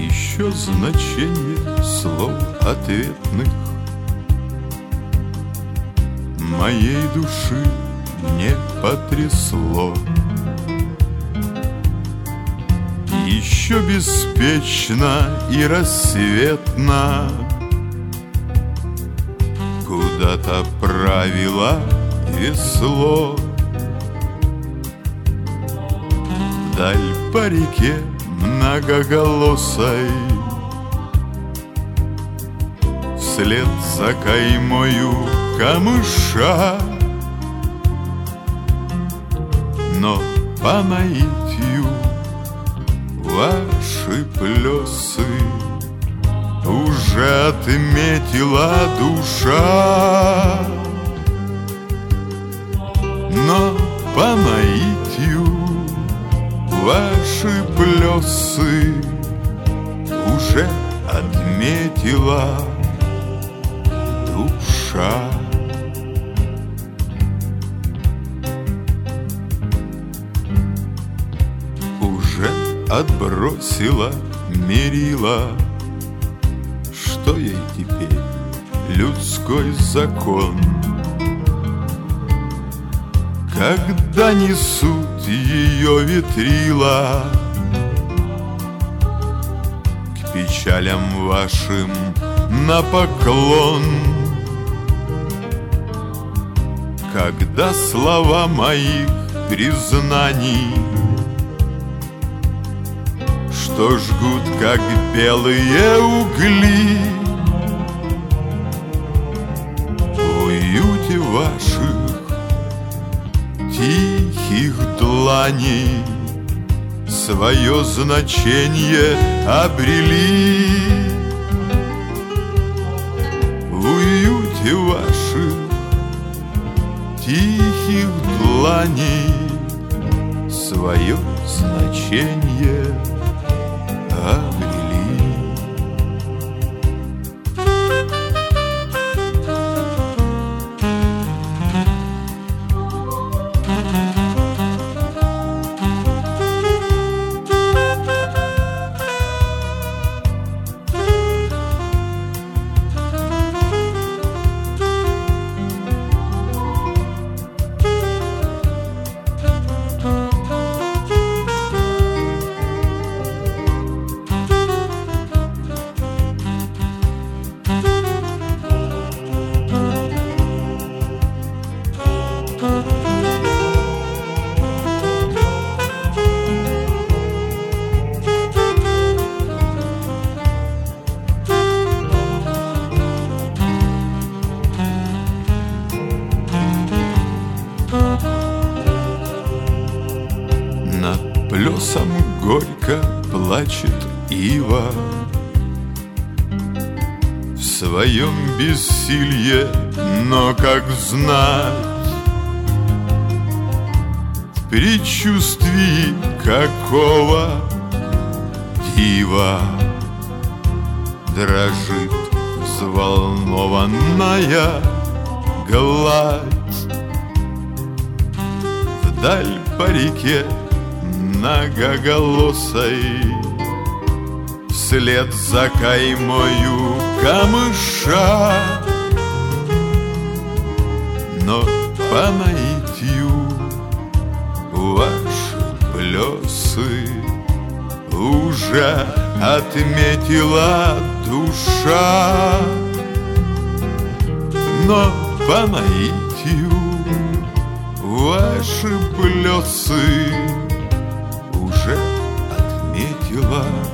еще значение слов ответных моей души не потрясло. Еще беспечно и рассветно куда-то правило весло. Вдаль по реке многоголосой, вслед за каймою камыша, но по наитию ваши плесы уже отметила душа. Но по наитию ваши плесы уже отметила душа. Уже отбросила мерила, что ей теперь людской закон, когда несут ее ветрила к печалям вашим на поклон. Когда слова моих признаний, что жгут, как белые угли, в уюте ваших тихих дланей свое значение обрели. В уюте ваших тихих дланей свое значение обрели. Над плесом горько плачет ива, в своем бессилье, но как знать, в предчувствии какого дива дрожит взволнованная гладь. Вдаль по реке многоголосой, вслед за каймою камыша, но по наитию ваши плесы уже отметила душа. Но по наитию ваши плесы уже отметила